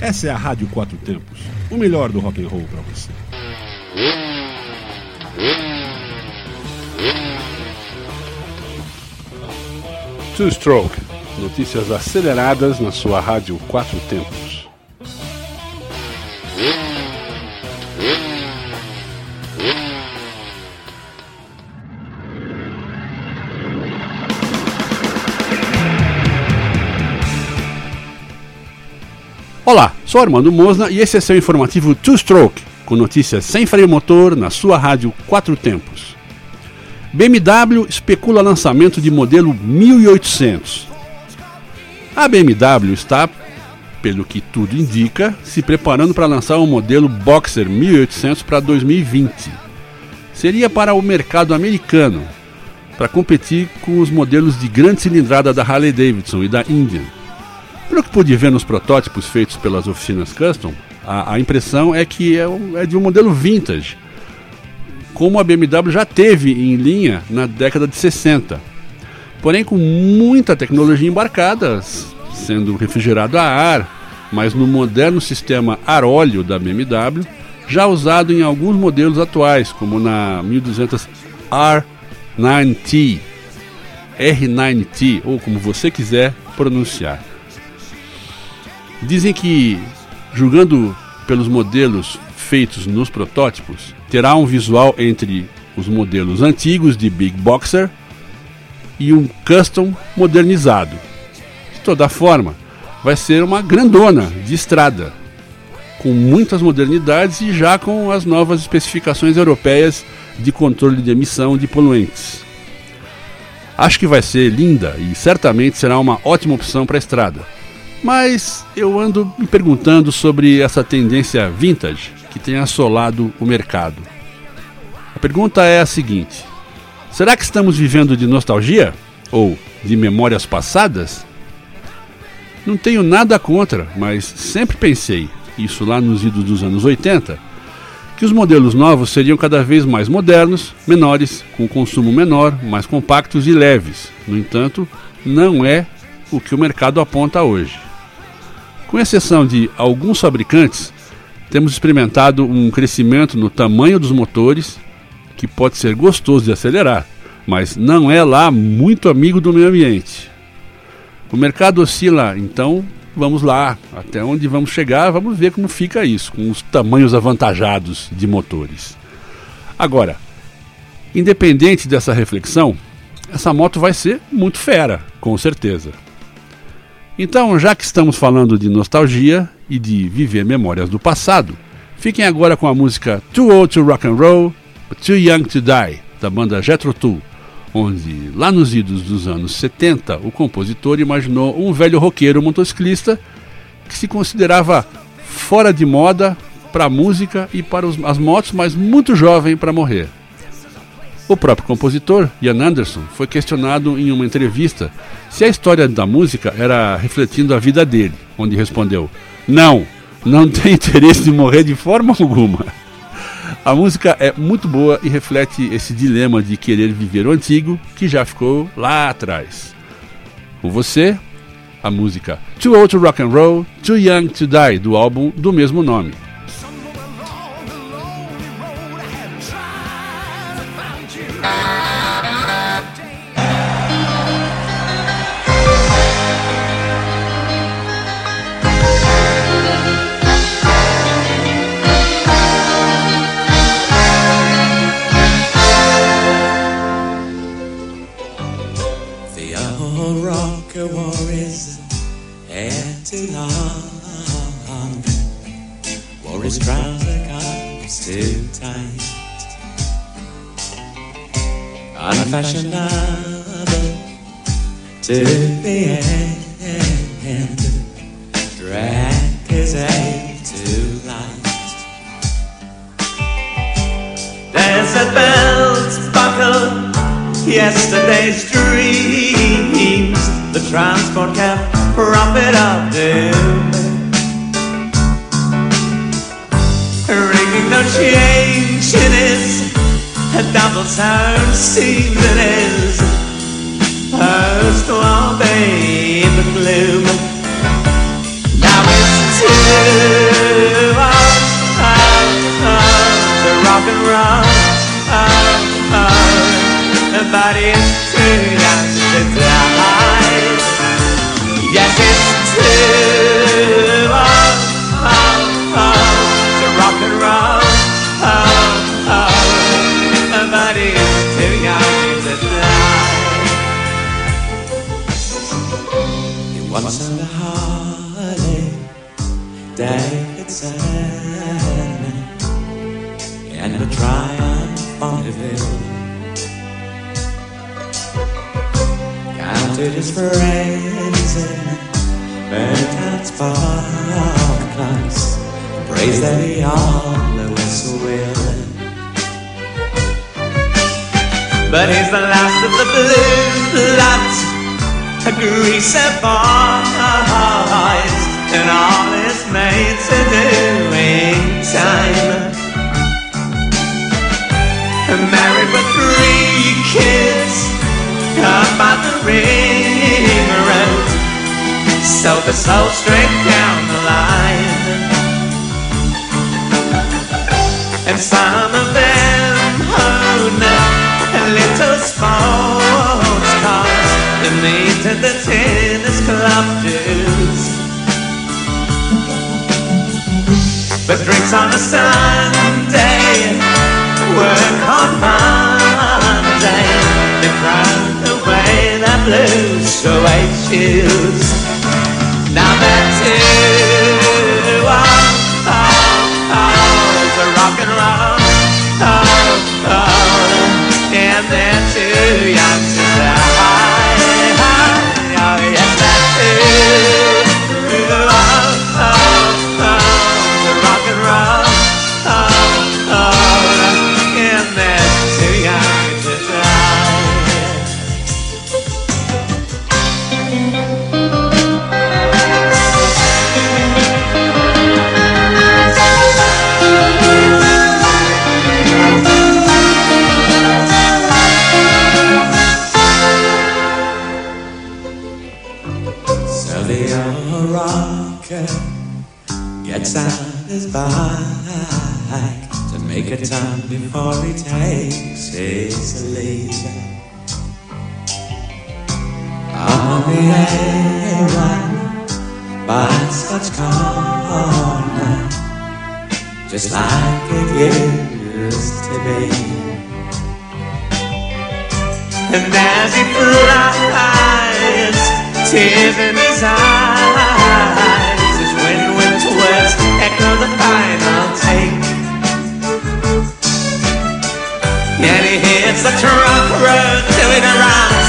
Essa é a Rádio Quatro Tempos, o melhor do rock and roll para você. Two Stroke, notícias aceleradas na sua Rádio Quatro Tempos. Olá, sou Armando Mosna e esse é seu informativo Two Stroke, com notícias sem freio motor na sua Rádio Quatro Tempos. BMW especula lançamento de modelo 1800. A BMW está, pelo que tudo indica, se preparando para lançar um modelo Boxer 1800 para 2020. Seria para o mercado americano, para competir com os modelos de grande cilindrada da Harley Davidson e da Indian. Pelo que pude ver nos protótipos feitos pelas oficinas Custom, a impressão é que é de um modelo vintage, como a BMW já teve em linha na década de 60. Porém com muita tecnologia embarcada, sendo refrigerado a ar, mas no moderno sistema ar-óleo da BMW, já usado em alguns modelos atuais, como na 1200 R9T, ou como você quiser pronunciar. Dizem que, julgando pelos modelos feitos nos protótipos, terá um visual entre os modelos antigos de Big Boxer e um custom modernizado. De toda forma, vai ser uma grandona de estrada, com muitas modernidades e já com as novas especificações europeias de controle de emissão de poluentes. Acho que vai ser linda e certamente será uma ótima opção para a estrada. Mas eu ando me perguntando sobre essa tendência vintage que tem assolado o mercado. A pergunta é a seguinte: será que estamos vivendo de nostalgia? Ou de memórias passadas? Não tenho nada contra, mas sempre pensei, isso lá nos idos dos anos 80, que os modelos novos seriam cada vez mais modernos, menores, com consumo menor, mais compactos e leves. No entanto, não é o que o mercado aponta hoje. Com exceção de alguns fabricantes, temos experimentado um crescimento no tamanho dos motores, que pode ser gostoso de acelerar, mas não é lá muito amigo do meio ambiente. O mercado oscila, então vamos lá, até onde vamos chegar, vamos ver como fica isso, com os tamanhos avantajados de motores. Agora, independente dessa reflexão, essa moto vai ser muito fera, com certeza. Então, já que estamos falando de nostalgia e de viver memórias do passado, fiquem agora com a música Too Old to Rock and Roll, But Too Young to Die, da banda Jethro Tull, onde, lá nos idos dos anos 70, o compositor imaginou um velho roqueiro motociclista que se considerava fora de moda para a música e para as motos, mas muito jovem para morrer. O próprio compositor, Ian Anderson, foi questionado em uma entrevista se a história da música era refletindo a vida dele, onde respondeu: não tem interesse de morrer de forma alguma. A música é muito boa e reflete esse dilema de querer viver o antigo que já ficou lá atrás. Com você, a música Too Old to Rock and Roll, Too Young to Die, do álbum do mesmo nome. His trouser cuffs too tight, unfashionable to the end, drag his head too light. Desert belts buckle yesterday's dreams, the transport kept prophet of doom, ringing no change in his double sound seems in his post-war babe gloom. Now it's too Yes, it's too to rock and roll. But he's too young to die. He once had a heartache, David said, and a triumph on the hill. Counted his friends and burnt out sparklers, praise that he always will. But he's the last of the blue bloods, a greaser boys, and all his mates are doing time. Married with 3 kids up on the ring road, so the soul straight down the line. And some of them own little sports cars and meet at the tennis club dues. But drinks on a Sunday, work on Monday, they throw away the blue suede shoes. Now they're too to rock and roll, and they're too young to die. Oh yes, they're too to rock and roll, and they're too young to die. So the old rocker gets out his bike to make a time before he takes his leave. On the A1 by Scotch Corner, just like it used to be. And as he flies, tears in his eyes, his wind-whipped words echo the final take. And he hits the truck road till it arrives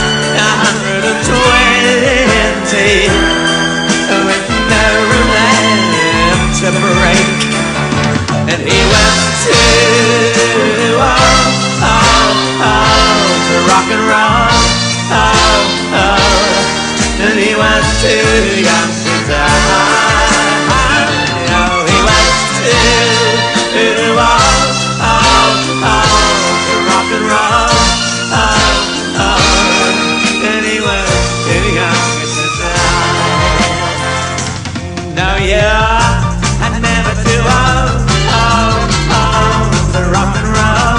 120, with no room left to break. And he went too to rock and roll, and he was too young to die. Oh, he was too to rock and roll, and he was too young to die. No, yeah, I'm never too old to rock and roll,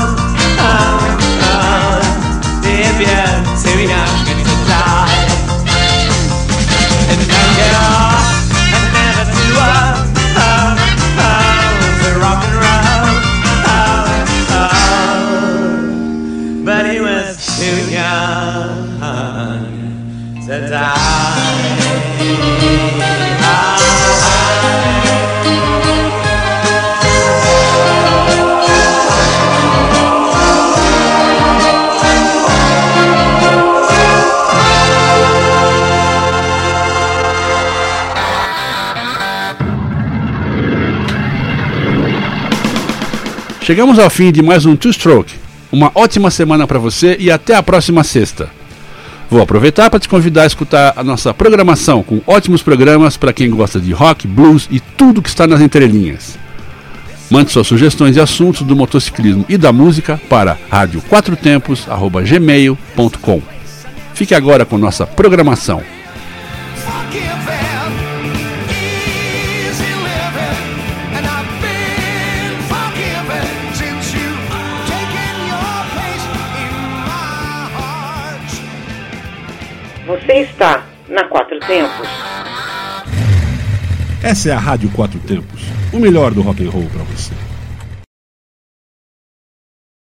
if you're too young to die. And now I'm never too old to rock and roll, but he was too young to die. Chegamos ao fim de mais um Two Stroke. Uma ótima semana para você e até a próxima sexta. Vou aproveitar para te convidar a escutar a nossa programação com ótimos programas para quem gosta de rock, blues e tudo que está nas entrelinhas. Mande suas sugestões e assuntos do motociclismo e da música para radioquatrotempos@gmail.com. Fique agora com nossa programação. Você está na Quatro Tempos. Essa é a Rádio Quatro Tempos, o melhor do rock and roll para você.